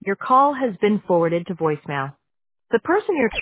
Your call has been forwarded to voicemail. The person you're